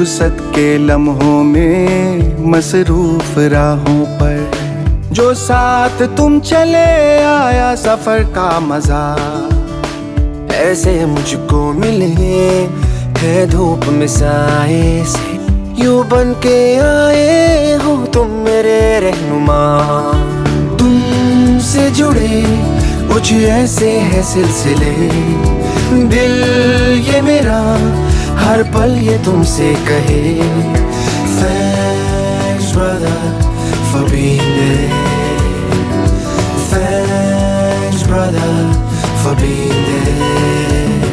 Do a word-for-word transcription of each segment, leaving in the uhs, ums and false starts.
फुर्सत के लम्हों में मसरूफ राहों पर जो साथ तुम चले आया सफर का मजा। ऐसे मुझको मिले है धूप में साए से, यूं बन के आए हो तुम मेरे रहनुमा। तुमसे जुड़े कुछ ऐसे है सिलसिले, दिल ये मेरा हर पल ये तुमसे कहे। Thanks brother for being there, thanks brother for being there.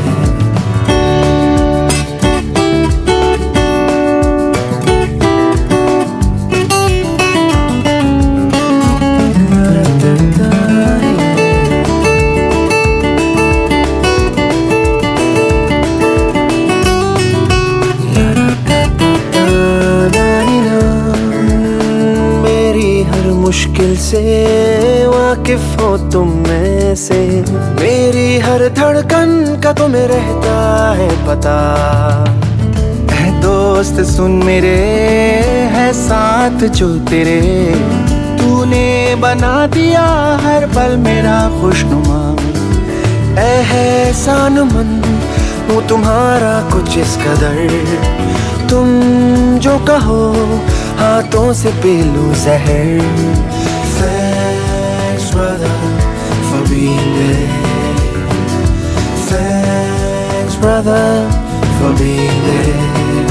मुश्किल से वाकिफ हो तुम में से, मेरी हर धड़कन का तुम्हें रहता है पता। है दोस्त सुन मेरे है साथ जो तेरे, तूने बना दिया हर पल मेरा खुशनुमा। एहसान मंद हूँ तुम्हारा कुछ इस कदर, तुम जो कहो हाथों से पी लूं जहर। Thanks brother for being there, thanks brother for being there.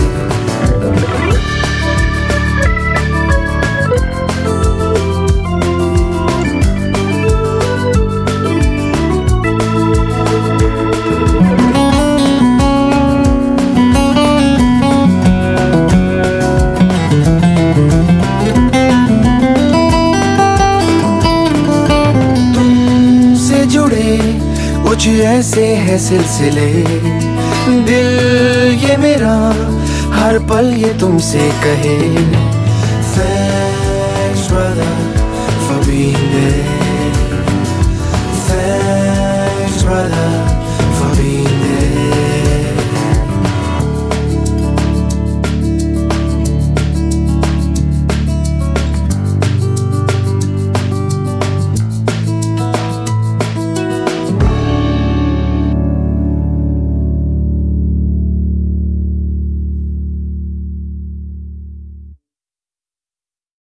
कुछ ऐसे है सिलसिले, दिल ये मेरा हर पल ये तुमसे कहे। Thanks brother for being there.